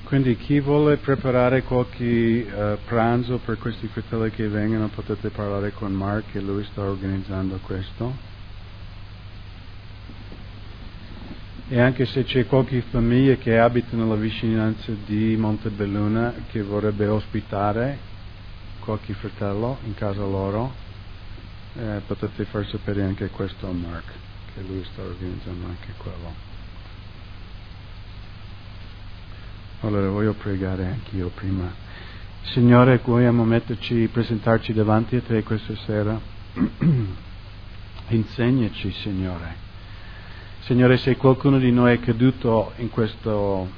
Quindi chi vuole preparare qualche pranzo per questi fratelli che vengono, potete parlare con Mark, che lui sta organizzando questo. E anche se c'è qualche famiglia che abita nella vicinanza di Montebelluna che vorrebbe ospitare qualche fratello in casa loro, potete far sapere anche questo a Mark, che lui sta organizzando anche quello. Allora voglio pregare anch'io prima. Signore, vogliamo presentarci davanti a Te questa sera. Insegnaci, Signore. Signore, se qualcuno di noi è caduto in questo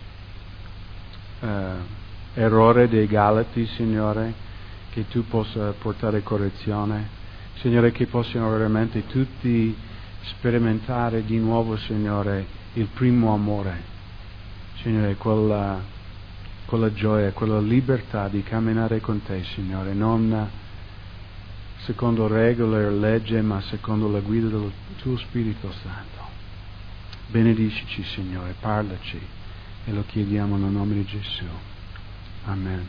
errore dei Galati, Signore, che Tu possa portare correzione. Signore, che possiamo veramente tutti sperimentare di nuovo, Signore, il primo amore. Signore, quella gioia, quella libertà di camminare con Te, Signore, non secondo regole o legge, ma secondo la guida del Tuo Spirito Santo. Benedicici, Signore, parlaci, e lo chiediamo nel nome di Gesù. Amen.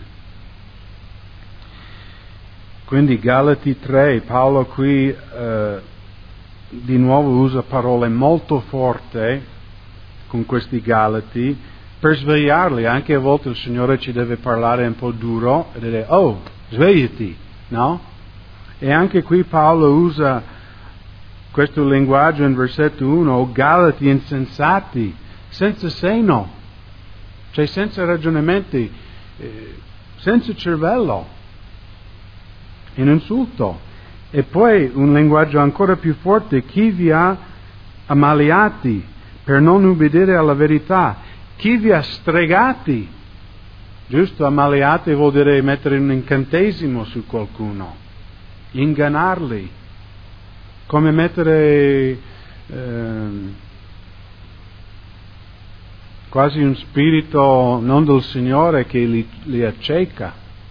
Quindi Galati 3, Paolo qui di nuovo usa parole molto forti con questi Galati, per svegliarli. Anche a volte il Signore ci deve parlare un po' duro e dire: oh, svegliati, no? E anche qui Paolo usa questo linguaggio in versetto 1: o Galati insensati, senza seno, cioè senza ragionamenti, senza cervello, in insulto. E poi un linguaggio ancora più forte: chi vi ha ammaliati per non ubbidire alla verità, chi vi ha stregati. Giusto? Ammaliati vuol dire mettere un incantesimo su qualcuno, ingannarli, come mettere quasi un spirito non del Signore che li acceca,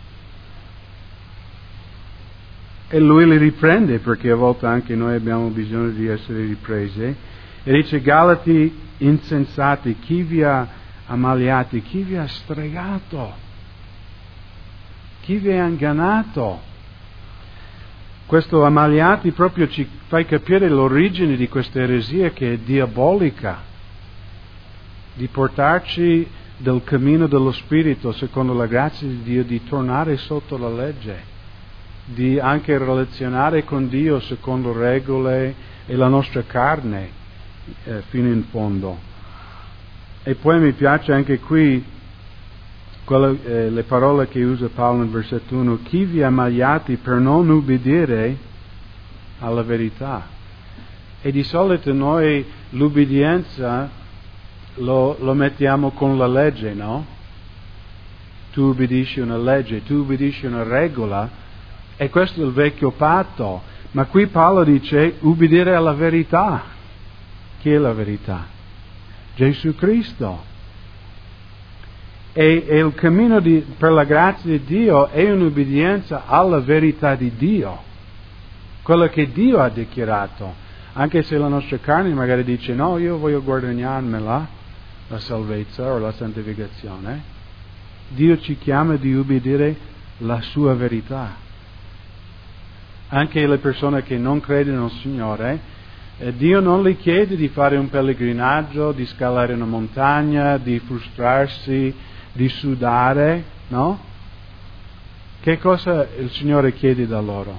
e lui li riprende, perché a volte anche noi abbiamo bisogno di essere ripresi. E dice: Galati insensati, chi vi ha ammaliati, chi vi ha stregato, chi vi ha ingannato. Questo ammaliati proprio ci fa capire l'origine di questa eresia, che è diabolica, di portarci dal cammino dello Spirito secondo la grazia di Dio, di tornare sotto la legge, di anche relazionare con Dio secondo regole e la nostra carne fino in fondo. E poi mi piace anche qui le parole che usa Paolo in versetto 1: chi vi ha ammaliati per non ubbidire alla verità. E di solito noi l'ubbidienza lo mettiamo con la legge, no? Tu ubbidisci una legge, tu ubbidisci una regola, e questo è il vecchio patto. Ma qui Paolo dice ubbidire alla verità. Chi è la verità? Gesù Cristo. E il cammino per la grazia di Dio è un'ubbidienza alla verità di Dio, quello che Dio ha dichiarato. Anche se la nostra carne magari dice: no, io voglio guadagnarmela la salvezza o la santificazione, Dio ci chiama di ubbidire la sua verità. Anche le persone che non credono nel Signore, Dio non gli chiede di fare un pellegrinaggio, di scalare una montagna, di frustrarsi, di sudare, no? Che cosa il Signore chiede da loro?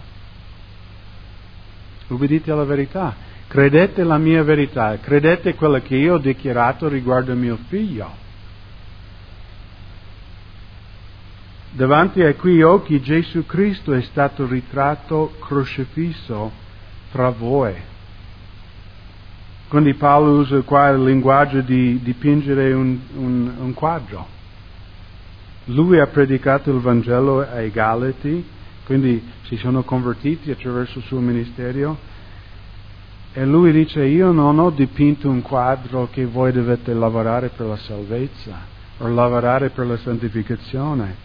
Ubbidite alla verità, credete la mia verità, credete quello che io ho dichiarato riguardo mio figlio. Davanti ai cui occhi Gesù Cristo è stato ritratto crocifisso fra voi. Quindi Paolo usa qua il linguaggio di dipingere un quadro. Lui ha predicato il Vangelo ai Galati, quindi si sono convertiti attraverso il suo ministero, e lui dice: io non ho dipinto un quadro che voi dovete lavorare per la salvezza o lavorare per la santificazione,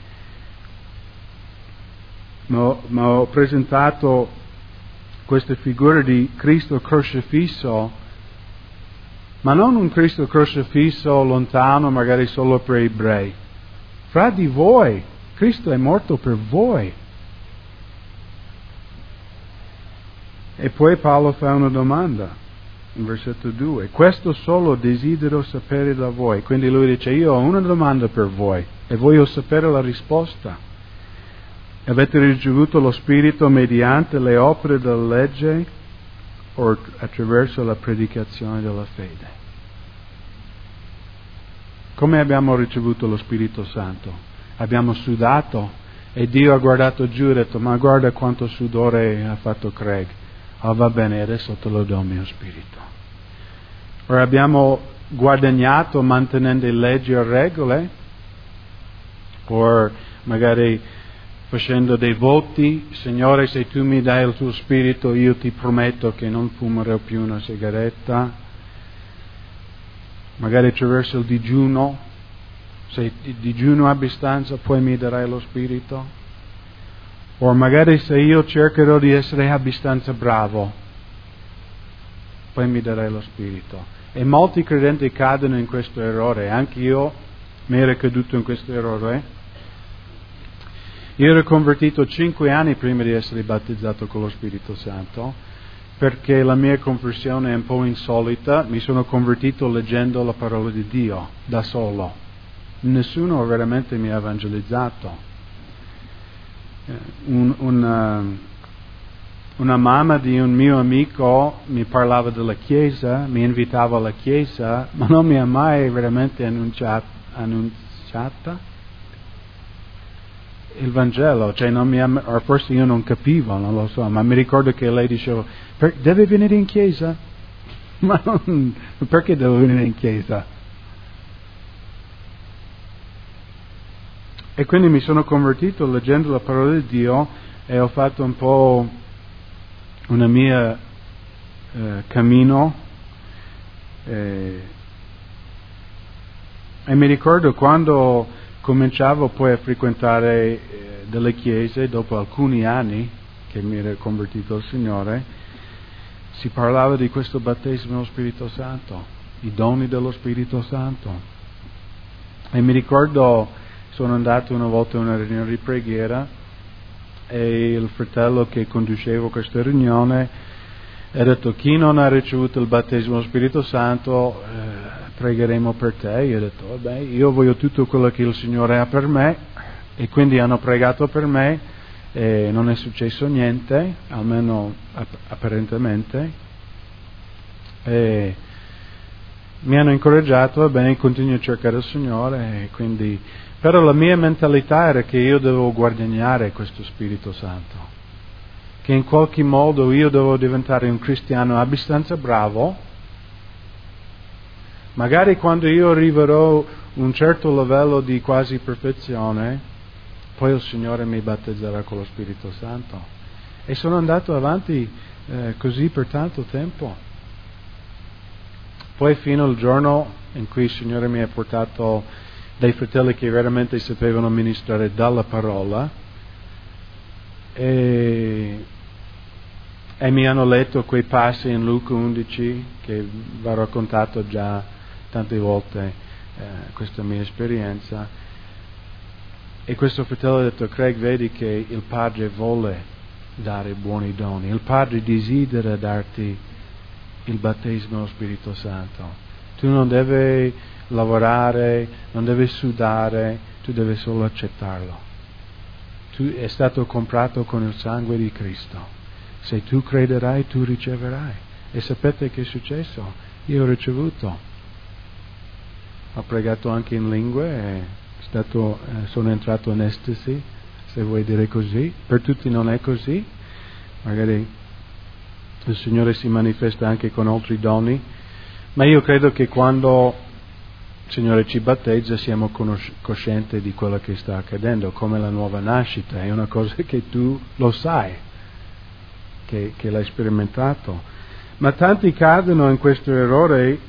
ma ho presentato questa figura di Cristo crocifisso ma non un Cristo crocifisso lontano, magari solo per gli ebrei. Fra di voi, Cristo è morto per voi. E poi Paolo fa una domanda, in versetto 2, questo solo desidero sapere da voi. Quindi lui dice, io ho una domanda per voi e voglio sapere la risposta. Avete ricevuto lo Spirito mediante le opere della legge o attraverso la predicazione della fede? Come abbiamo ricevuto lo Spirito Santo? Abbiamo sudato e Dio ha guardato giù e ha detto, ma guarda quanto sudore ha fatto Craig. Oh, va bene, adesso te lo do il mio Spirito. O abbiamo guadagnato mantenendo le leggi e regole, o magari facendo dei voti, Signore, se tu mi dai il tuo Spirito io ti prometto che non fumerò più una sigaretta, magari attraverso il digiuno, se digiuno abbastanza poi mi darai lo Spirito, o magari se io cercherò di essere abbastanza bravo, poi mi darai lo Spirito. E molti credenti cadono in questo errore, anche io mi ero caduto in questo errore. Io ero convertito 5 anni prima di essere battezzato con lo Spirito Santo, perché la mia conversione è un po' insolita. Mi sono convertito leggendo la parola di Dio, da solo. Nessuno veramente mi ha evangelizzato. Una mamma di un mio amico mi parlava della Chiesa, mi invitava alla Chiesa, ma non mi ha mai veramente annunciata il Vangelo, cioè non mi ha, o forse io non capivo, non lo so, ma mi ricordo che lei diceva, deve venire in chiesa? Ma non, perché devo venire in chiesa? E quindi mi sono convertito leggendo la parola di Dio e ho fatto un po' una mia cammino e mi ricordo quando cominciavo poi a frequentare delle chiese, dopo alcuni anni che mi ero convertito al Signore, si parlava di questo battesimo dello Spirito Santo, i doni dello Spirito Santo. E mi ricordo, sono andato una volta a una riunione di preghiera e il fratello che conduceva questa riunione ha detto, chi non ha ricevuto il battesimo dello Spirito Santo pregheremo per te. Io ho detto, vabbè, io voglio tutto quello che il Signore ha per me, e quindi hanno pregato per me e non è successo niente, almeno apparentemente, e mi hanno incoraggiato, va bene, continuo a cercare il Signore, e quindi, però la mia mentalità era che io dovevo guadagnare questo Spirito Santo, che in qualche modo io dovevo diventare un cristiano abbastanza bravo. Magari quando io arriverò a un certo livello di quasi perfezione, poi il Signore mi battezzerà con lo Spirito Santo. E sono andato avanti così per tanto tempo. Poi fino al giorno in cui il Signore mi ha portato dei fratelli che veramente sapevano ministrare dalla parola e mi hanno letto quei passi in Luca 11 che vi ho raccontato già tante volte questa mia esperienza, e questo fratello ha detto, Craig, vedi che il Padre vuole dare buoni doni, il Padre desidera darti il battesimo dello Spirito Santo, tu non devi lavorare, non devi sudare, tu devi solo accettarlo, tu è stato comprato con il sangue di Cristo, se tu crederai tu riceverai. E sapete che è successo? Io ho ricevuto. Ho pregato anche in lingue e sono entrato in estasi, se vuoi dire così. Per tutti non è così, magari il Signore si manifesta anche con altri doni, ma io credo che quando il Signore ci battezza siamo coscienti di quello che sta accadendo, come la nuova nascita, è una cosa che tu lo sai, che l'hai sperimentato. Ma tanti cadono in questo errore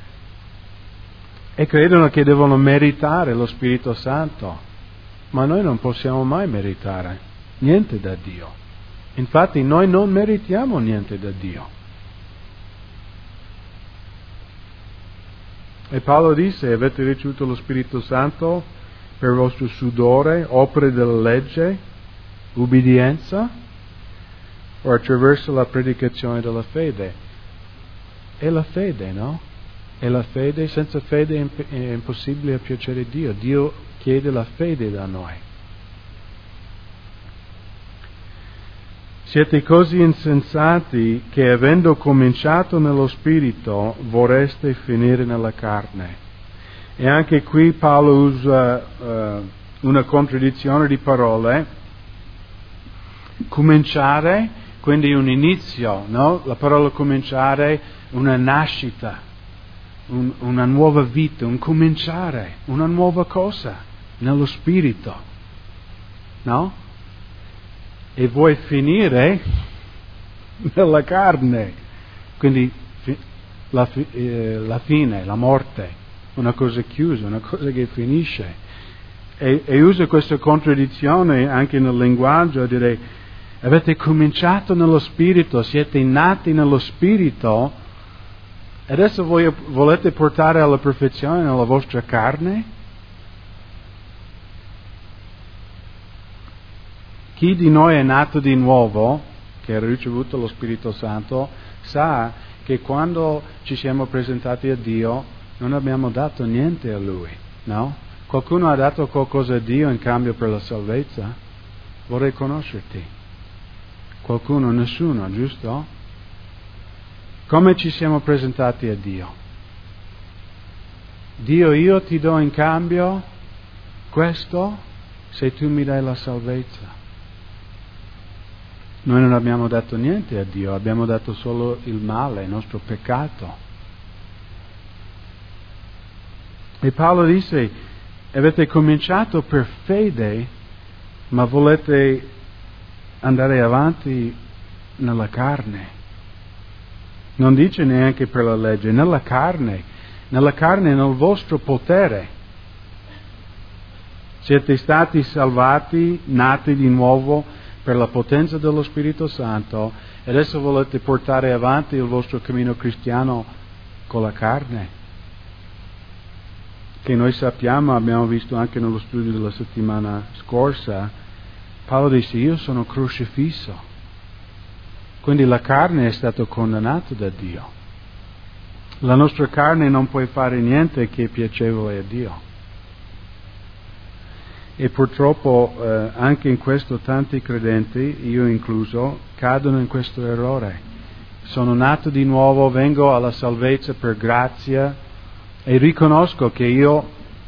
e credono che devono meritare lo Spirito Santo, ma noi non possiamo mai meritare niente da Dio. Infatti noi non meritiamo niente da Dio. E Paolo disse: avete ricevuto lo Spirito Santo per il vostro sudore, opere della legge, ubbidienza, o attraverso la predicazione della fede? È la fede, no? È la fede. Senza fede è impossibile piacere a Dio. Dio chiede la fede da noi. Siete così insensati che, avendo cominciato nello Spirito, vorreste finire nella carne. E anche qui Paolo usa una contraddizione di parole. Cominciare, quindi un inizio, no? La parola cominciare, una nascita, una nuova vita, un cominciare, una nuova cosa nello Spirito, no? E vuoi finire nella carne, quindi la fine, la morte, una cosa chiusa, una cosa che finisce. E usa questa contraddizione anche nel linguaggio, direi: avete cominciato nello Spirito, siete nati nello Spirito, e adesso voi volete portare alla perfezione nella vostra carne? Chi di noi è nato di nuovo, che ha ricevuto lo Spirito Santo, sa che quando ci siamo presentati a Dio non abbiamo dato niente a Lui, no? Qualcuno ha dato qualcosa a Dio in cambio per la salvezza? Vorrei conoscerti. Qualcuno? Nessuno, giusto? Come ci siamo presentati a Dio? Dio, io ti do in cambio questo se tu mi dai la salvezza. Noi non abbiamo dato niente a Dio, abbiamo dato solo il male, il nostro peccato. E Paolo dice: avete cominciato per fede, ma volete andare avanti nella carne. Non dice neanche per la legge, nel vostro potere. Siete stati salvati, nati di nuovo per la potenza dello Spirito Santo, e adesso volete portare avanti il vostro cammino cristiano con la carne, che noi sappiamo, abbiamo visto anche nello studio della settimana scorsa. Paolo dice: io sono crocifisso, quindi la carne è stata condannata da Dio. La nostra carne non può fare niente che è piacevole a Dio. E purtroppo anche in questo tanti credenti, io incluso, cadono in questo errore. Sono nato di nuovo, vengo alla salvezza per grazia e riconosco che io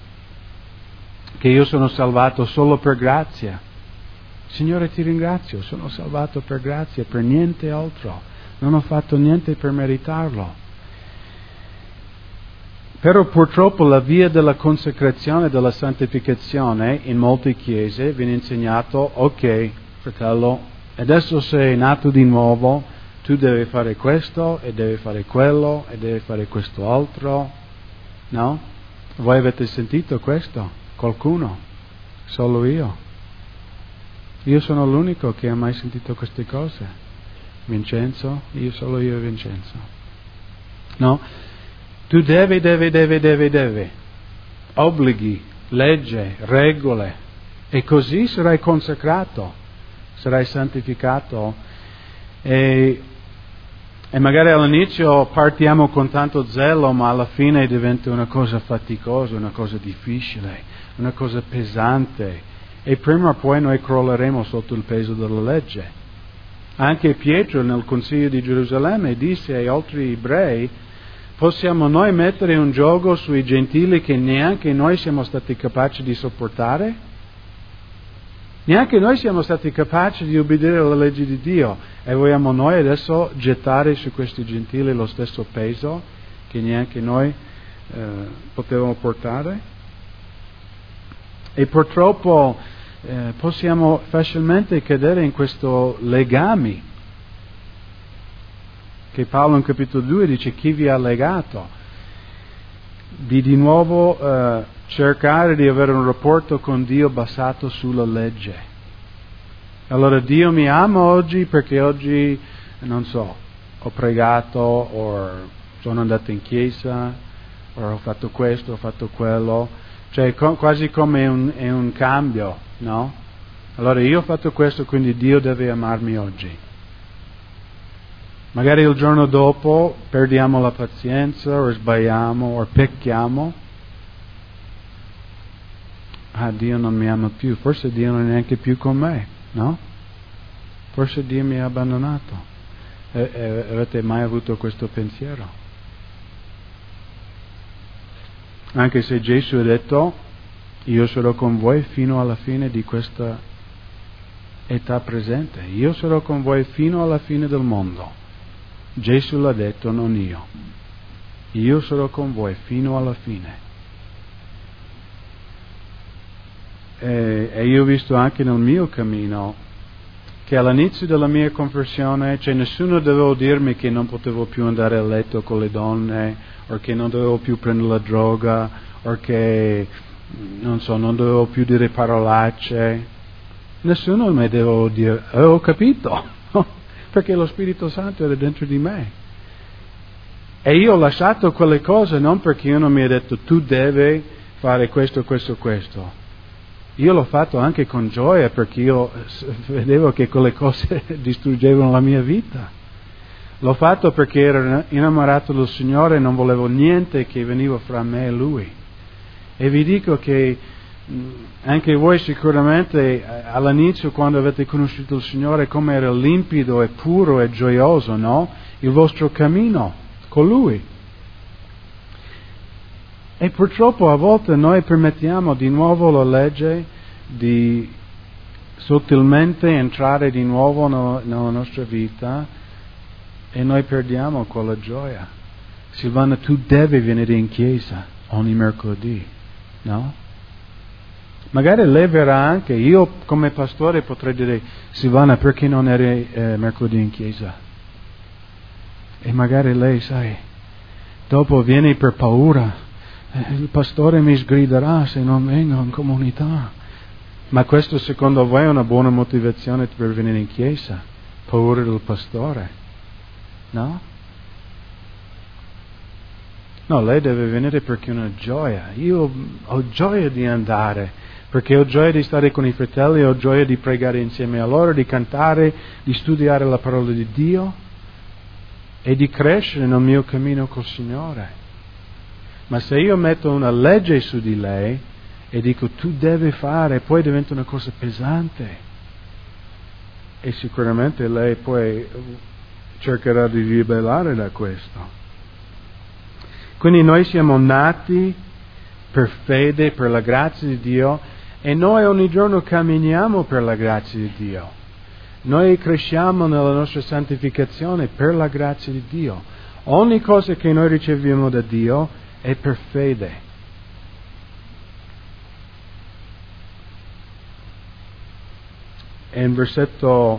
sono salvato solo per grazia. Signore, ti ringrazio, sono salvato per grazia, per niente altro. Non ho fatto niente per meritarlo. Però purtroppo la via della consacrazione e della santificazione in molte chiese viene insegnato: ok, fratello, adesso sei nato di nuovo, tu devi fare questo e devi fare quello e devi fare questo altro. No? Voi avete sentito questo? Qualcuno? Solo io? Io sono l'unico che ha mai sentito queste cose. Vincenzo? Solo io e Vincenzo. No? Tu devi, obblighi, legge, regole, e così sarai consacrato, sarai santificato. E magari all'inizio partiamo con tanto zelo, ma alla fine diventa una cosa faticosa, una cosa difficile, una cosa pesante, e prima o poi noi crolleremo sotto il peso della legge. Anche Pietro nel Consiglio di Gerusalemme disse agli altri ebrei: possiamo noi mettere un giogo sui gentili che neanche noi siamo stati capaci di sopportare? Neanche noi siamo stati capaci di obbedire alla legge di Dio, e vogliamo noi adesso gettare su questi gentili lo stesso peso che neanche noi potevamo portare? E purtroppo possiamo facilmente cadere in questo legame che Paolo in capitolo 2 dice: chi vi ha legato? Di nuovo cercare di avere un rapporto con Dio basato sulla legge. Allora Dio mi ama oggi perché oggi, non so, ho pregato, o sono andato in chiesa, ho fatto questo, ho fatto quello, cioè quasi come è un cambio, no? Allora io ho fatto questo, quindi Dio deve amarmi oggi. Magari il giorno dopo perdiamo la pazienza, o sbagliamo, o pecchiamo. Dio non mi ama più, forse Dio non è neanche più con me, no? Forse Dio mi ha abbandonato. Avete mai avuto questo pensiero? Anche se Gesù ha detto, io sarò con voi fino alla fine di questa età presente, io sarò con voi fino alla fine del mondo. Gesù l'ha detto, non io. Io sarò con voi fino alla fine. E io ho visto anche nel mio cammino che all'inizio della mia conversione, cioè nessuno doveva dirmi che non potevo più andare a letto con le donne, o che non dovevo più prendere la droga, o che non dovevo più dire parolacce. Nessuno mi doveva dire, ho capito, perché lo Spirito Santo era dentro di me. E io ho lasciato quelle cose non perché uno mi ha detto tu devi fare questo, questo, questo. Io l'ho fatto anche con gioia perché io vedevo che quelle cose distruggevano la mia vita. L'ho fatto perché ero innamorato del Signore e non volevo niente che veniva fra me e Lui. E vi dico che anche voi sicuramente all'inizio, quando avete conosciuto il Signore, come era limpido e puro e gioioso, no? Il vostro cammino con Lui. E purtroppo a volte noi permettiamo di nuovo la legge di sottilmente entrare di nuovo nella nostra vita e noi perdiamo quella gioia. Silvana, tu devi venire in chiesa ogni mercoledì, no? Magari lei verrà anche, io come pastore potrei dire, Silvana, perché non eri mercoledì in chiesa? E magari lei, sai, dopo vieni per paura. Il pastore mi sgriderà se non vengo in comunità. Ma questo secondo voi è una buona motivazione per venire in chiesa? Paura del pastore? No? No, lei deve venire perché è una gioia. Io ho gioia di andare, perché ho gioia di stare con i fratelli, ho gioia di pregare insieme a loro, di cantare, di studiare la parola di Dio e di crescere nel mio cammino col Signore. Ma se io metto una legge su di lei e dico tu devi fare, poi diventa una cosa pesante. E sicuramente lei poi cercherà di ribellare da questo. Quindi noi siamo nati per fede, per la grazia di Dio, e noi ogni giorno camminiamo per la grazia di Dio. Noi cresciamo nella nostra santificazione per la grazia di Dio. Ogni cosa che noi riceviamo da Dio è per fede. E in versetto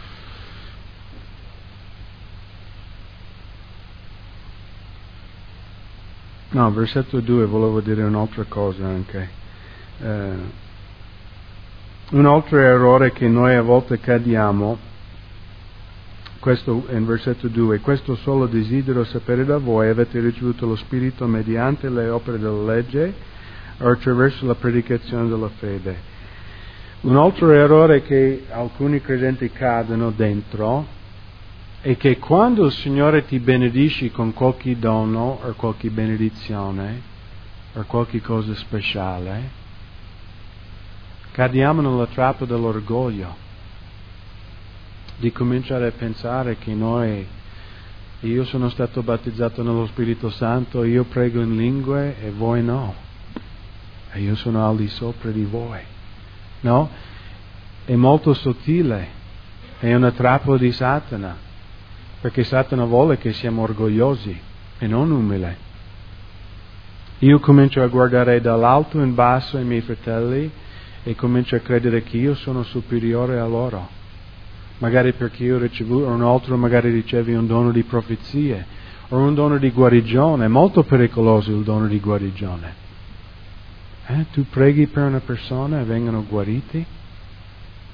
versetto 2 volevo dire un'altra cosa anche. Un altro errore che noi a volte cadiamo, questo in versetto 2, questo solo desidero sapere da voi, avete ricevuto lo Spirito mediante le opere della legge o attraverso la predicazione della fede? Un altro errore che alcuni credenti cadono dentro è che quando il Signore ti benedice con qualche dono o qualche benedizione o qualche cosa speciale, cadiamo nella trappola dell'orgoglio, di cominciare a pensare che io sono stato battezzato nello Spirito Santo, io prego in lingue e voi no, e io sono al di sopra di voi, no? È molto sottile, è una trappola di Satana, perché Satana vuole che siamo orgogliosi e non umili. Io comincio a guardare dall'alto in basso i miei fratelli e comincio a credere che io sono superiore a loro. Magari perché io ho ricevuto, o un altro magari ricevi un dono di profezie o un dono di guarigione. È molto pericoloso il dono di guarigione. Tu preghi per una persona e vengono guariti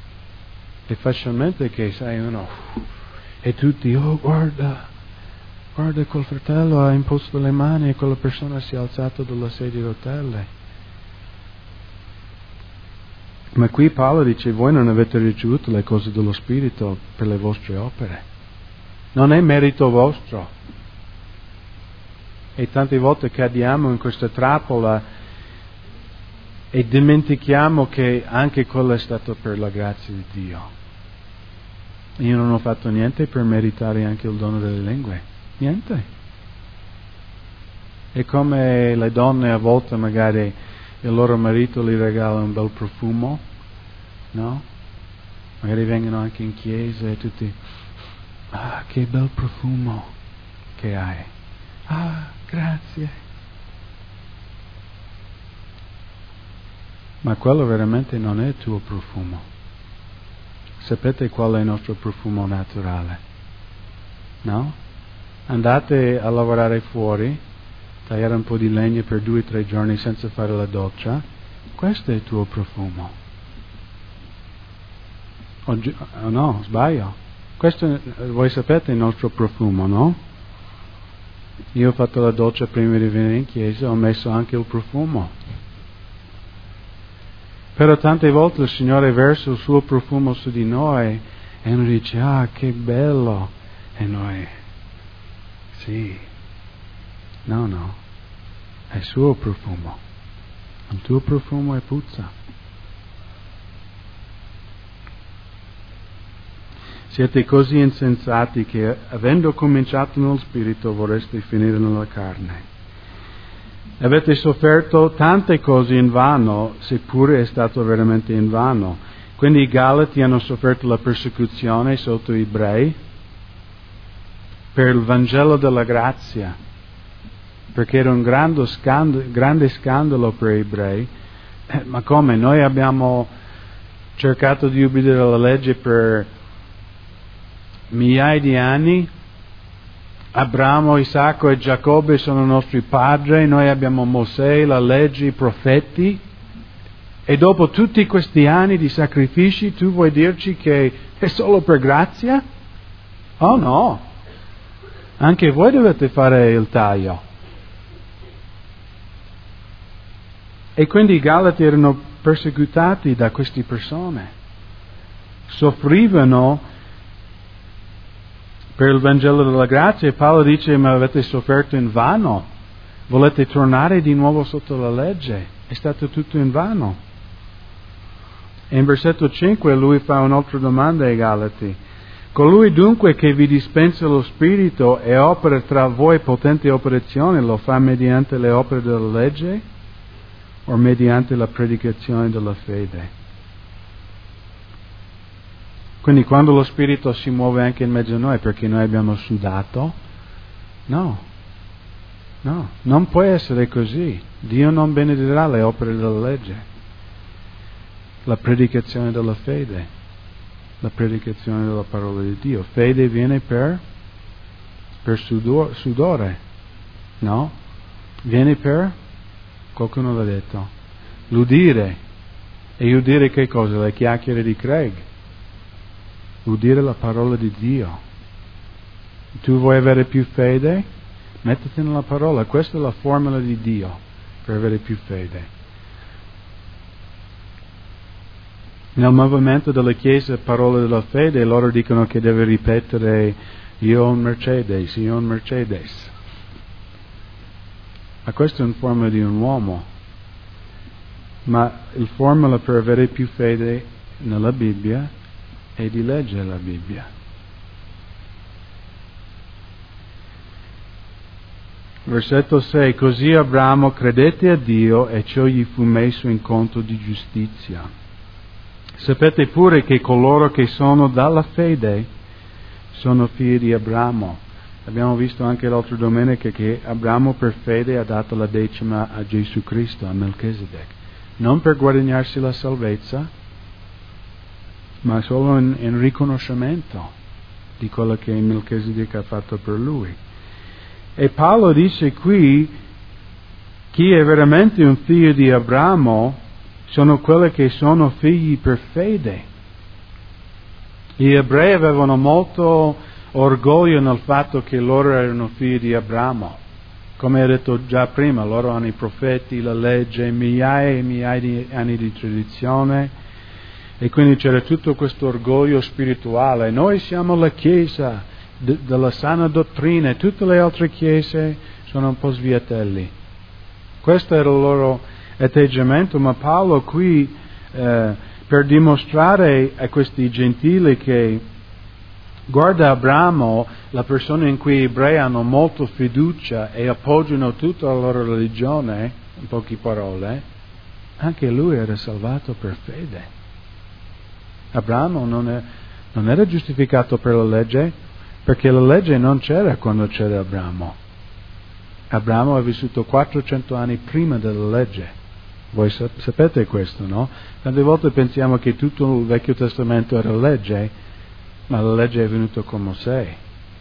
e facilmente che sai uno e tutti, oh guarda, guarda, quel fratello ha imposto le mani e quella persona si è alzata dalla sedia a rotelle. Ma qui Paolo dice, voi non avete ricevuto le cose dello Spirito per le vostre opere. Non è merito vostro. E tante volte cadiamo in questa trappola e dimentichiamo che anche quello è stato per la grazia di Dio. Io non ho fatto niente per meritare anche il dono delle lingue. Niente. È come le donne a volte magari il loro marito gli regala un bel profumo, no? Magari vengono anche in chiesa e tutti, ah, che bel profumo che hai. Ah, grazie. Ma quello veramente non è il tuo profumo. Sapete qual è il nostro profumo naturale? No? Andate a lavorare fuori, tagliare un po' di legna per 2 o 3 giorni senza fare la doccia, questo è il tuo profumo. O no, sbaglio. Questo, voi sapete il nostro profumo, no? Io ho fatto la doccia prima di venire in chiesa, ho messo anche il profumo. Però tante volte il Signore versa il suo profumo su di noi e noi dice, ah, che bello. E noi, sì, no, è il suo profumo. Il tuo profumo è puzza. Siete così insensati che, avendo cominciato nello spirito, vorreste finire nella carne. Avete sofferto tante cose in vano, seppure è stato veramente in vano. Quindi i Galati hanno sofferto la persecuzione sotto gli ebrei per il Vangelo della grazia, perché era un grande scandalo per gli ebrei. Ma come? Noi abbiamo cercato di ubbidire alla legge per migliaia di anni. Abramo, Isacco e Giacobbe sono i nostri padri, noi abbiamo Mosè, la legge, i profeti, e dopo tutti questi anni di sacrifici tu vuoi dirci che è solo per grazia? Oh no, anche voi dovete fare il taglio. E quindi i Galati erano persecutati da queste persone, soffrivano per il Vangelo della grazia, e Paolo dice, ma avete sofferto in vano? Volete tornare di nuovo sotto la legge? È stato tutto in vano. E in versetto 5 lui fa un'altra domanda ai Galati. Colui dunque che vi dispensa lo Spirito e opera tra voi potente operazione, lo fa mediante le opere della legge o mediante la predicazione della fede? Quindi quando lo Spirito si muove anche in mezzo a noi perché noi abbiamo sudato, no, non può essere così. Dio non benedirà le opere della legge, la predicazione della fede, la predicazione della parola di Dio. Fede viene per sudore, no? Viene per, qualcuno l'ha detto, l'udire. E udire che cosa? Le chiacchiere di Craig. Udire la parola di Dio. Tu vuoi avere più fede? Mettiti nella parola. Questa è la formula di Dio per avere più fede. Nel movimento della Chiesa, parola della fede, loro dicono che deve ripetere io ho un Mercedes, io ho un Mercedes. Ma questa è una formula di un uomo. Ma il formula per avere più fede nella Bibbia e di leggere la Bibbia. Versetto 6. Così Abramo credette a Dio e ciò gli fu messo in conto di giustizia. Sapete pure che coloro che sono dalla fede sono figli di Abramo. Abbiamo visto anche l'altra domenica che Abramo per fede ha dato la decima a Gesù Cristo, a Melchizedek. Non per guadagnarsi la salvezza, ma solo in riconoscimento di quello che Melchizedek ha fatto per lui. E Paolo dice qui, chi è veramente un figlio di Abramo sono quelli che sono figli per fede. Gli ebrei avevano molto orgoglio nel fatto che loro erano figli di Abramo. Come ho detto già prima, loro hanno i profeti, la legge, migliaia e migliaia di anni di tradizione, e quindi c'era tutto questo orgoglio spirituale. Noi siamo la Chiesa della sana dottrina, e tutte le altre chiese sono un po' sviatelli. Questo era il loro atteggiamento, ma Paolo qui, per dimostrare a questi gentili che guarda Abramo, la persona in cui gli ebrei hanno molta fiducia e appoggiano tutta la loro religione, in poche parole, anche lui era salvato per fede. Abramo non era giustificato per la legge, perché la legge non c'era quando c'era Abramo. Abramo ha vissuto 400 anni prima della legge. Voi sapete questo, no? Tante volte pensiamo che tutto il Vecchio Testamento era legge, ma la legge è venuta con Mosè.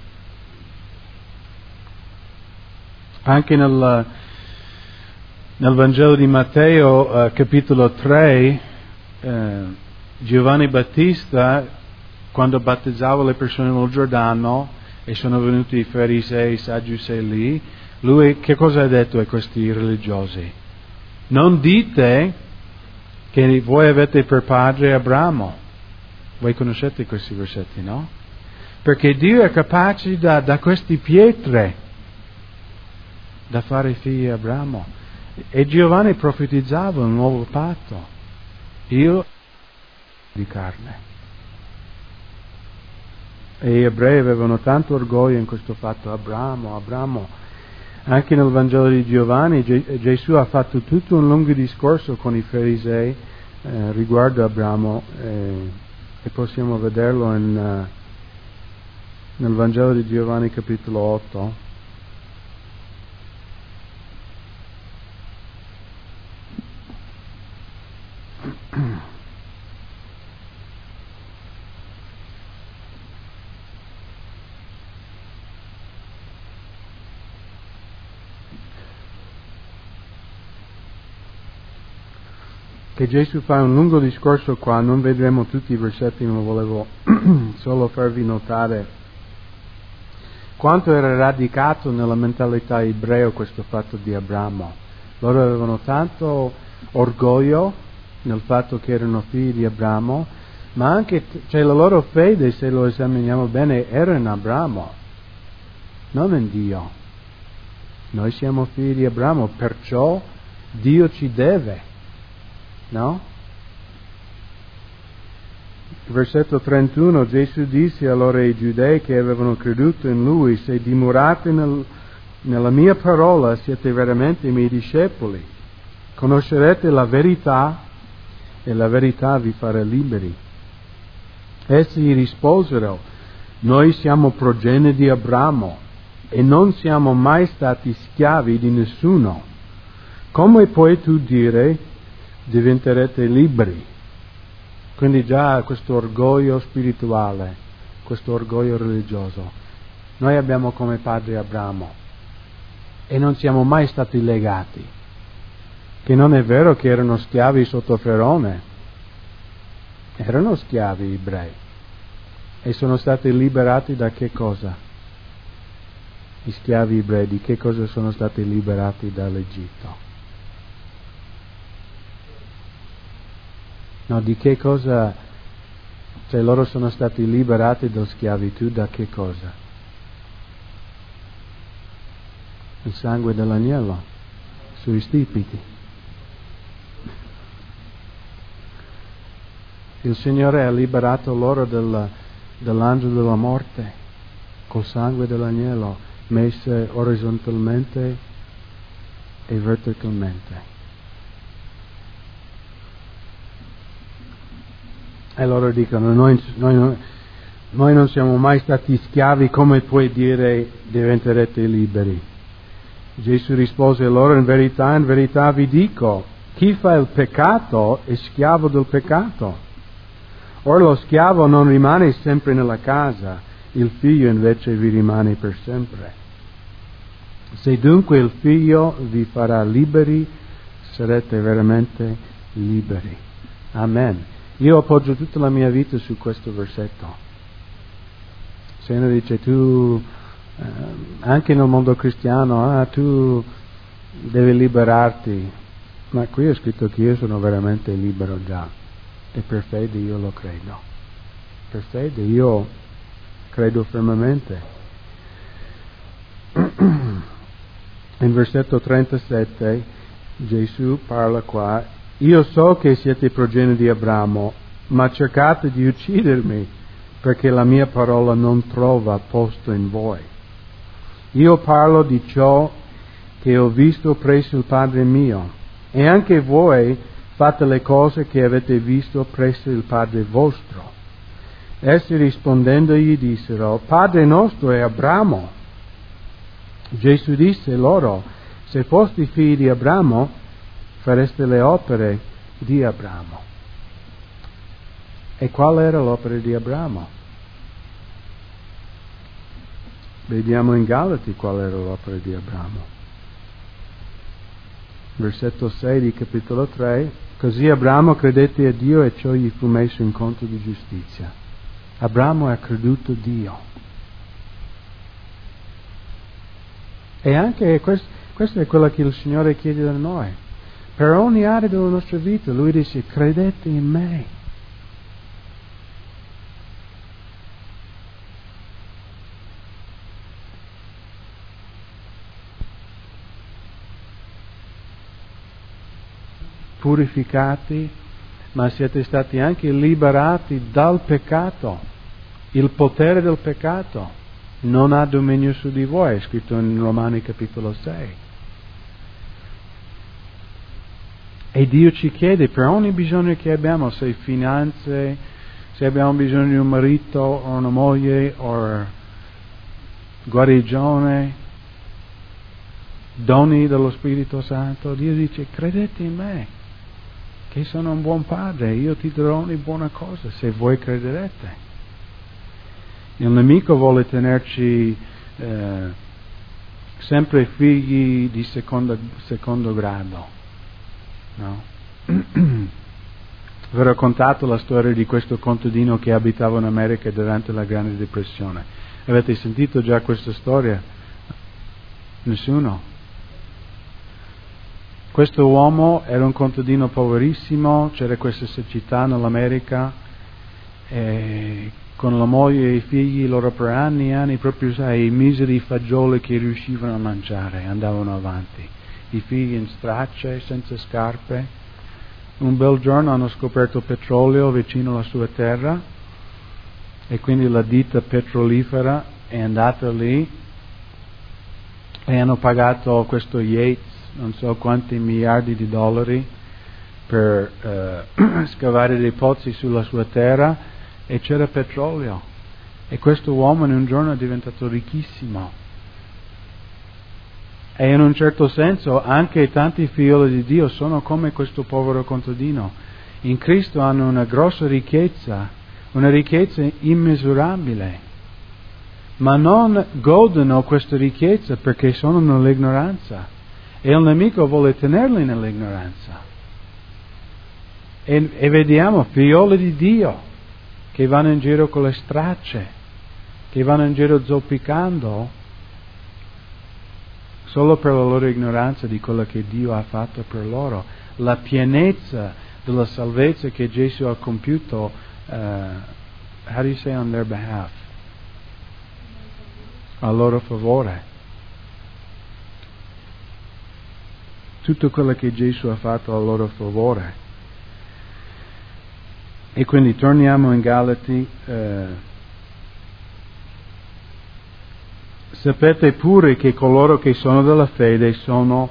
Anche nel Vangelo di Matteo, capitolo 3, Giovanni Battista, quando battezzava le persone nel Giordano, e sono venuti i farisei, i sadducei lì, lui che cosa ha detto a questi religiosi? Non dite che voi avete per padre Abramo. Voi conoscete questi versetti, no? Perché Dio è capace da queste pietre da fare figli di Abramo. E Giovanni profetizzava un nuovo patto. Io di carne. E gli ebrei avevano tanto orgoglio in questo fatto. Abramo. Anche nel Vangelo di Giovanni Gesù ha fatto tutto un lungo discorso con i farisei riguardo Abramo, e possiamo vederlo nel Vangelo di Giovanni capitolo 8. Che Gesù fa un lungo discorso qua, non vedremo tutti i versetti, ma volevo solo farvi notare quanto era radicato nella mentalità ebreo questo fatto di Abramo. Loro avevano tanto orgoglio nel fatto che erano figli di Abramo, ma anche la loro fede, se lo esaminiamo bene, era in Abramo, non in Dio. Noi siamo figli di Abramo, perciò Dio ci deve. No? Versetto 31, Gesù disse allora ai giudei che avevano creduto in Lui: se dimorate nella mia parola siete veramente i miei discepoli, conoscerete la verità e la verità vi farà liberi. Essi gli risposero: noi siamo progenie di Abramo e non siamo mai stati schiavi di nessuno. Come puoi tu dire diventerete liberi? Quindi già questo orgoglio spirituale, questo orgoglio religioso. Noi abbiamo come padre Abramo e non siamo mai stati legati. Che non è vero che erano schiavi sotto Ferone, erano schiavi ebrei e sono stati liberati da che cosa? Gli schiavi ebrei di che cosa sono stati liberati dall'Egitto? No, di che cosa? Loro sono stati liberati da schiavitù da che cosa? Il sangue dell'agnello sui stipiti. Il Signore ha liberato loro dall'angelo della morte col sangue dell'agnello messo orizzontalmente e verticalmente. E loro dicono: noi non siamo mai stati schiavi, come puoi dire diventerete liberi? Gesù rispose loro: in verità vi dico, chi fa il peccato è schiavo del peccato. Ora lo schiavo non rimane sempre nella casa, il figlio invece vi rimane per sempre. Se dunque il figlio vi farà liberi, sarete veramente liberi. Amen. Io appoggio tutta la mia vita su questo versetto. Se uno dice tu, anche nel mondo cristiano, tu devi liberarti, ma qui è scritto che io sono veramente libero già, e per fede io lo credo. Per fede io credo fermamente. In versetto 37 Gesù parla qua: io so che siete progenie di Abramo, ma cercate di uccidermi perché la mia parola non trova posto in voi. Io parlo di ciò che ho visto presso il Padre mio, e anche voi fate le cose che avete visto presso il Padre vostro. Essi rispondendogli dissero: Padre nostro è Abramo. Gesù disse loro: se foste figli di Abramo, fareste le opere di Abramo. E qual era l'opera di Abramo? Vediamo in Galati qual era l'opera di Abramo. Versetto 6 di capitolo 3: così Abramo credette a Dio e ciò gli fu messo in conto di giustizia. Abramo ha creduto Dio. E anche questo è quello che il Signore chiede da noi. Per ogni area della nostra vita Lui dice: credete in me. Purificati, ma siete stati anche liberati dal peccato. Il potere del peccato non ha dominio su di voi, è scritto in Romani capitolo 6. E Dio ci chiede per ogni bisogno che abbiamo, se finanze, se abbiamo bisogno di un marito o una moglie o guarigione, doni dello Spirito Santo, Dio dice: credete in me, che sono un buon padre, io ti darò ogni buona cosa se voi crederete. Il nemico vuole tenerci sempre figli di secondo grado, no? Vi ho raccontato la storia di questo contadino che abitava in America durante la Grande Depressione. Avete sentito già questa storia? Nessuno? Questo uomo era un contadino poverissimo, c'era questa siccità nell'America, e con la moglie e i figli loro per anni e anni, proprio sai, i miseri fagioli che riuscivano a mangiare, andavano avanti. I figli in stracce, senza scarpe. Un bel giorno hanno scoperto petrolio vicino alla sua terra, e quindi la ditta petrolifera è andata lì e hanno pagato questo Yates non so quanti miliardi di dollari per scavare dei pozzi sulla sua terra, e c'era petrolio, e questo uomo in un giorno è diventato ricchissimo. E in un certo senso anche tanti figli di Dio sono come questo povero contadino. In Cristo hanno una grossa ricchezza, una ricchezza immisurabile, ma non godono questa ricchezza perché sono nell'ignoranza. E il nemico vuole tenerli nell'ignoranza. E vediamo figlioli di Dio che vanno in giro con le stracce, che vanno in giro zoppicando solo per la loro ignoranza di quello che Dio ha fatto per loro. La pienezza della salvezza che Gesù ha compiuto, how do you say on their behalf? A loro favore. Tutto quello che Gesù ha fatto a loro favore. E quindi torniamo in Galati. Sapete pure che coloro che sono della fede sono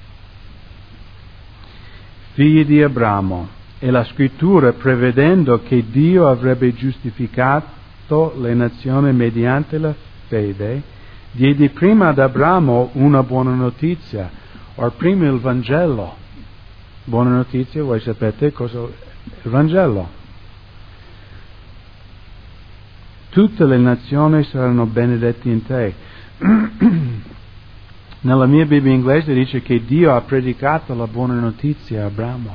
figli di Abramo, e la scrittura, prevedendo che Dio avrebbe giustificato le nazioni mediante la fede, diede prima ad Abramo una buona notizia, o prima il Vangelo. Buona notizia, voi sapete cosa è il Vangelo. Tutte le nazioni saranno benedetti in te. Nella mia Bibbia inglese dice che Dio ha predicato la buona notizia a Abramo.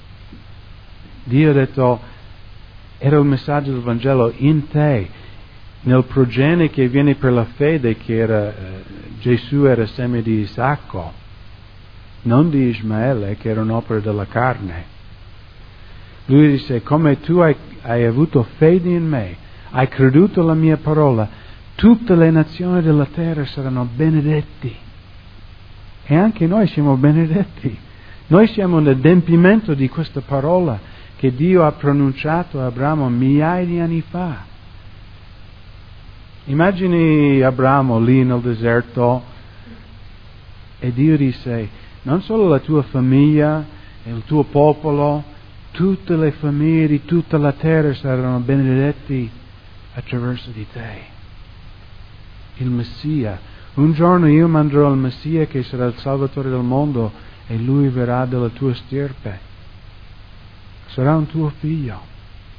Dio ha detto, era il messaggio del Vangelo in te. nel progenie che viene per la fede, che era Gesù era seme di Isacco, non di Ismaele, che era un'opera della carne. Lui dice: come tu hai avuto fede in me, hai creduto alla mia parola, tutte le nazioni della terra saranno benedetti. E anche noi siamo benedetti. Noi siamo un adempimento di questa parola che Dio ha pronunciato a Abramo migliaia di anni fa. Immagini Abramo lì nel deserto e Dio dice: non solo la tua famiglia e il tuo popolo, tutte le famiglie di tutta la terra saranno benedetti attraverso di te. Il Messia. Un giorno io manderò il Messia che sarà il Salvatore del mondo e lui verrà dalla tua stirpe. Sarà un tuo figlio.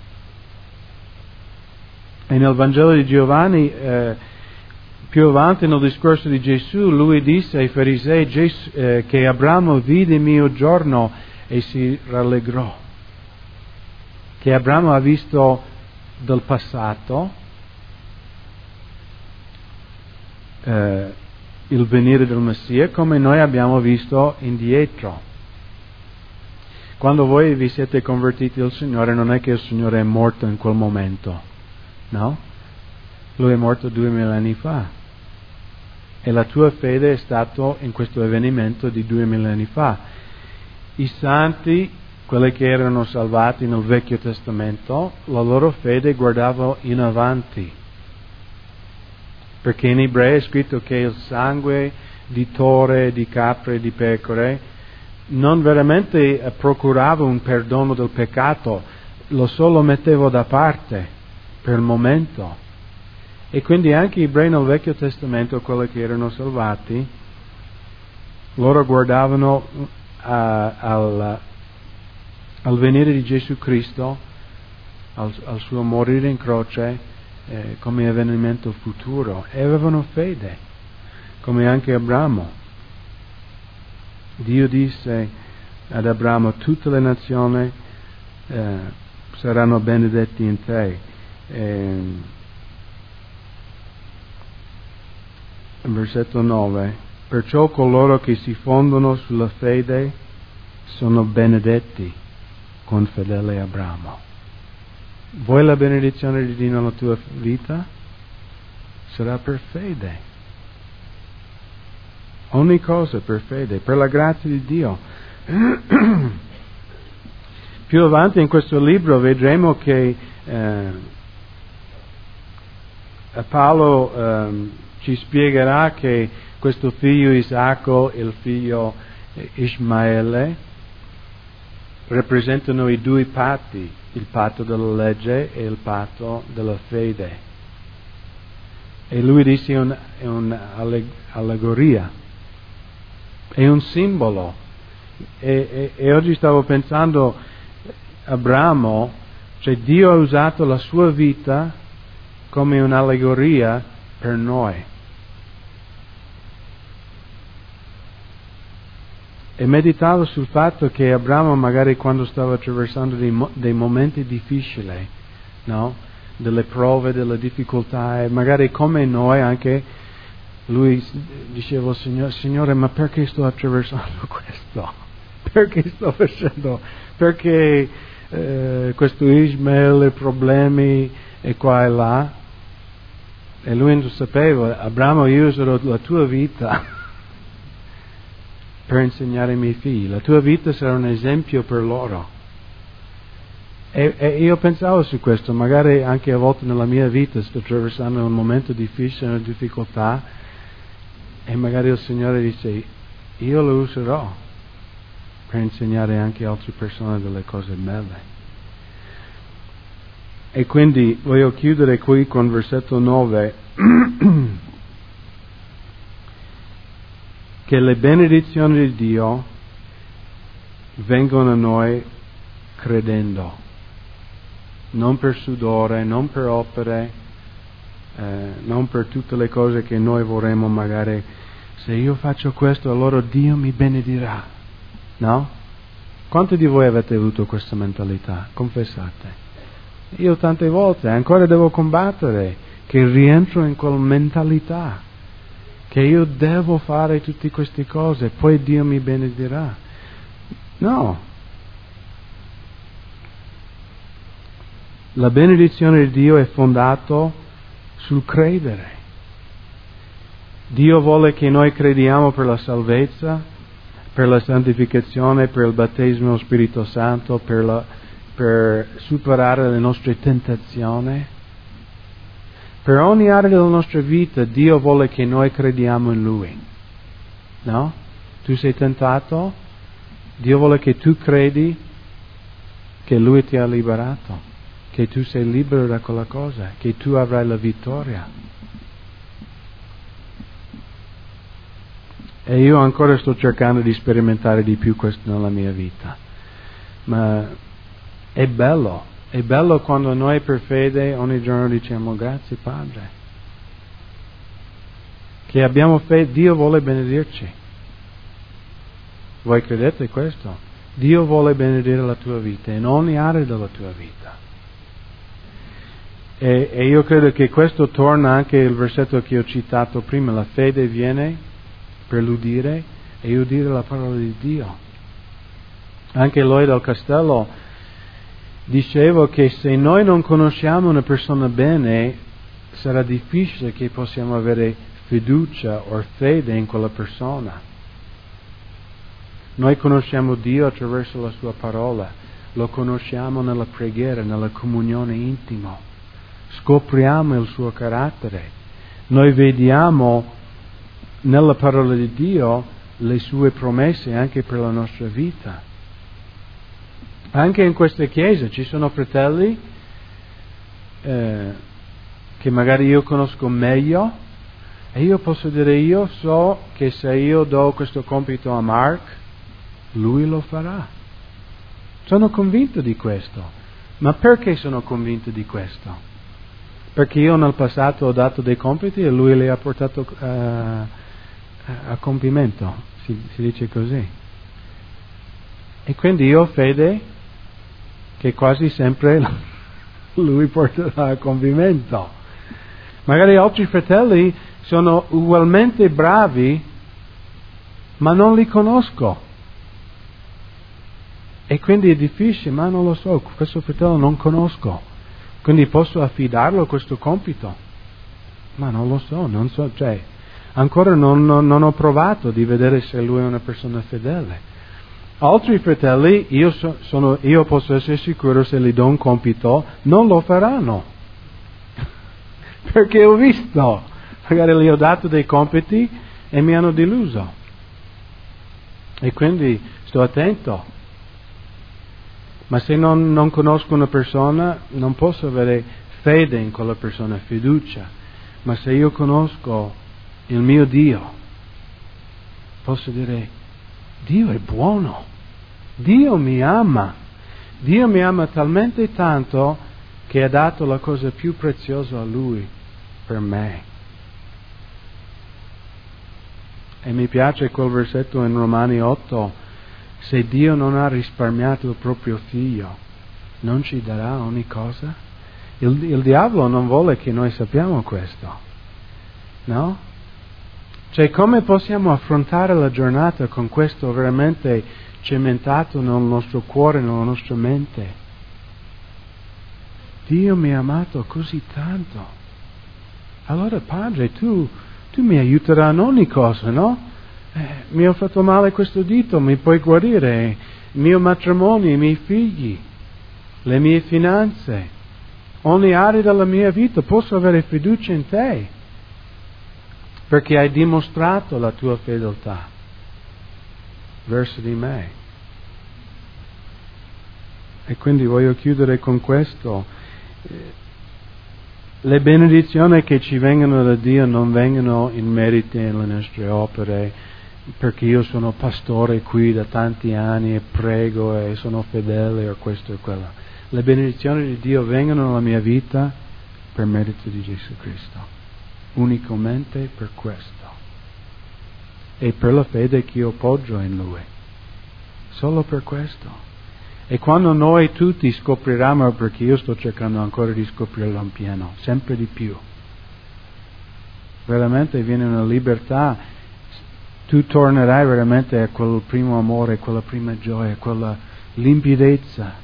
E nel Vangelo di Giovanni, più avanti nel discorso di Gesù, lui disse ai farisei che Abramo vide il mio giorno e si rallegrò. Che Abramo ha visto del passato il venire del Messia, come noi abbiamo visto indietro. Quando voi vi siete convertiti al Signore, non è che il Signore è morto in quel momento, no? Lui è morto 2000 anni fa. E la tua fede è stato in questo avvenimento di 2000 anni fa. I santi, quelli che erano salvati nel Vecchio Testamento, la loro fede guardava in avanti. Perché in ebreo è scritto che il sangue di tore, di capre e di pecore non veramente procurava un perdono del peccato, lo solo metteva da parte per il momento. E quindi anche gli ebrei nel Vecchio Testamento, quelli che erano salvati, loro guardavano al venire di Gesù Cristo, al suo morire in croce, come avvenimento futuro, e avevano fede, come anche Abramo. Dio disse ad Abramo: tutte le nazioni saranno benedetti in te. Versetto 9: perciò coloro che si fondano sulla fede sono benedetti con fedele Abramo. Vuoi la benedizione di Dio nella tua vita? Sarà per fede. Ogni cosa per fede, per la grazia di Dio. Più avanti in questo libro vedremo che Paolo ci spiegherà che questo figlio Isacco e il figlio Ismaele rappresentano i due patti, il patto della legge e il patto della fede. E lui dice è un'allegoria, è un simbolo. E oggi stavo pensando, Abramo, cioè Dio ha usato la sua vita come un'allegoria per noi. E meditavo sul fatto che Abramo, magari quando stava attraversando dei momenti difficili, no? Delle prove, delle difficoltà, e magari come noi anche, lui diceva: Signore, ma perché sto attraversando questo? Perché sto facendo? Perché questo Ismaele, problemi e qua e là? E lui non sapeva: Abramo, io userò la tua vita per insegnare ai miei figli. La tua vita sarà un esempio per loro. E io pensavo su questo, magari anche a volte nella mia vita sto attraversando un momento difficile, una difficoltà, e magari il Signore dice: io lo userò per insegnare anche a altre persone delle cose belle. E quindi voglio chiudere qui con versetto 9. Che le benedizioni di Dio vengono a noi credendo, non per sudore, non per opere, non per tutte le cose che noi vorremmo magari. Se io faccio questo, allora Dio mi benedirà, no? Quanti di voi avete avuto questa mentalità? Confessate. Io tante volte ancora devo combattere che rientro in quella mentalità che io devo fare tutte queste cose, poi Dio mi benedirà. No. La benedizione di Dio è fondato sul credere. Dio vuole che noi crediamo per la salvezza, per la santificazione, per il battesimo dello Spirito Santo, per superare le nostre tentazioni. Per ogni area della nostra vita Dio vuole che noi crediamo in Lui. No? Tu sei tentato? Dio vuole che tu credi che Lui ti ha liberato, che tu sei libero da quella cosa, che tu avrai la vittoria. E io ancora sto cercando di sperimentare di più questo nella mia vita. Ma è bello quando noi per fede ogni giorno diciamo grazie Padre. Che abbiamo fede, Dio vuole benedirci. Voi credete questo? Dio vuole benedire la tua vita, in ogni area della tua vita. E io credo che questo torna anche il versetto che ho citato prima, la fede viene per l'udire e udire la parola di Dio. Anche Lloyd al Castello dicevo che se noi non conosciamo una persona bene, sarà difficile che possiamo avere fiducia o fede in quella persona. Noi conosciamo Dio attraverso la sua parola, lo conosciamo nella preghiera, nella comunione intima, scopriamo il suo carattere, noi vediamo nella parola di Dio le sue promesse anche per la nostra vita. Anche in questa chiesa ci sono fratelli che magari io conosco meglio e io posso dire io so che se io do questo compito a Mark, lui lo farà. Sono convinto di questo. Ma perché sono convinto di questo? Perché io nel passato ho dato dei compiti e lui li ha portato a compimento, si dice così. E quindi io ho fede che quasi sempre lui porterà a compimento. Magari altri fratelli sono ugualmente bravi, ma non li conosco. E quindi è difficile, ma non lo so, questo fratello non conosco. Quindi posso affidarlo a questo compito? Ma non lo so, cioè, ancora non ho provato di vedere se lui è una persona fedele. Altri fratelli, io posso essere sicuro se gli do un compito, non lo faranno. Perché ho visto, magari gli ho dato dei compiti e mi hanno deluso. E quindi sto attento. Ma se non conosco una persona, non posso avere fede in quella persona, fiducia. Ma se io conosco il mio Dio, posso dire, Dio è buono, Dio mi ama talmente tanto che ha dato la cosa più preziosa a Lui per me. E mi piace quel versetto in Romani 8, se Dio non ha risparmiato il proprio figlio, non ci darà ogni cosa? Il diavolo non vuole che noi sappiamo questo, no? Cioè, come possiamo affrontare la giornata con questo veramente cementato nel nostro cuore, nella nostra mente? Dio mi ha amato così tanto. Allora, Padre, tu mi aiuterai in ogni cosa, no? Mi ho fatto male questo dito, mi puoi guarire, il mio matrimonio, i miei figli, le mie finanze, ogni area della mia vita, posso avere fiducia in te, perché hai dimostrato la tua fedeltà verso di me. E quindi voglio chiudere con questo. Le benedizioni che ci vengono da Dio non vengono in merito alle nostre opere, perché io sono pastore qui da tanti anni e prego e sono fedele o questo e quello. Le benedizioni di Dio vengono nella mia vita per merito di Gesù Cristo, unicamente per questo e per la fede che io poggio in Lui, solo per questo. E quando noi tutti scopriamo, perché io sto cercando ancora di scoprirlo in pieno, sempre di più, veramente viene una libertà, tu tornerai veramente a quel primo amore, quella prima gioia, quella limpidezza.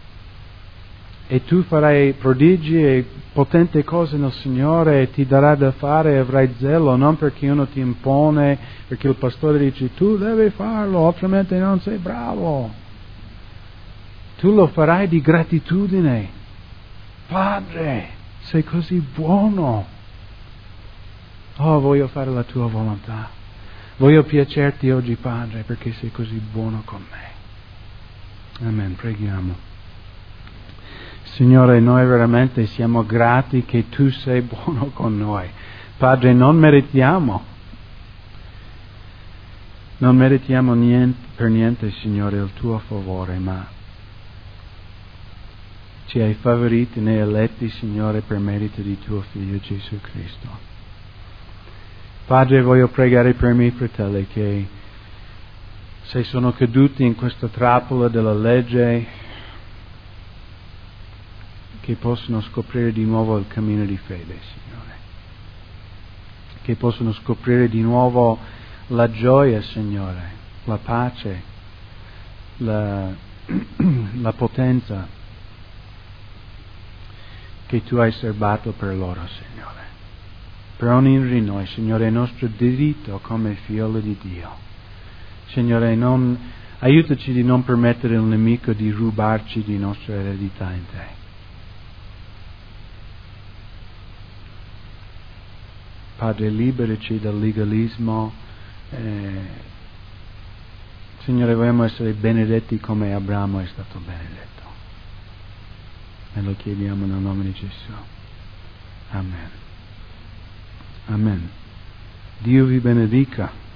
E tu farai prodigi e potenti cose nel Signore e ti darà da fare e avrai zelo, non perché uno ti impone, perché il pastore dice tu devi farlo, altrimenti non sei bravo. Tu lo farai di gratitudine. Padre, sei così buono. Oh, voglio fare la tua volontà. Voglio piacerti oggi, Padre, perché sei così buono con me. Amen, preghiamo. Signore, noi veramente siamo grati che Tu sei buono con noi. Padre, non meritiamo niente, per niente, Signore, il Tuo favore, ma ci hai favoriti né eletti, Signore, per merito di Tuo Figlio Gesù Cristo. Padre, voglio pregare per i miei fratelli che se sono caduti in questa trappola della legge, che possono scoprire di nuovo il cammino di fede, Signore. Che possono scoprire di nuovo la gioia, Signore, la pace, la potenza che Tu hai serbato per loro, Signore. Per ognuno di noi, Signore, è il nostro diritto come figlio di Dio. Signore, aiutaci di non permettere al nemico di rubarci di nostra eredità in Te. Padre, liberaci dal legalismo. Signore, vogliamo essere benedetti come Abramo è stato benedetto. E lo chiediamo nel nome di Gesù. Amen. Amen. Dio vi benedica.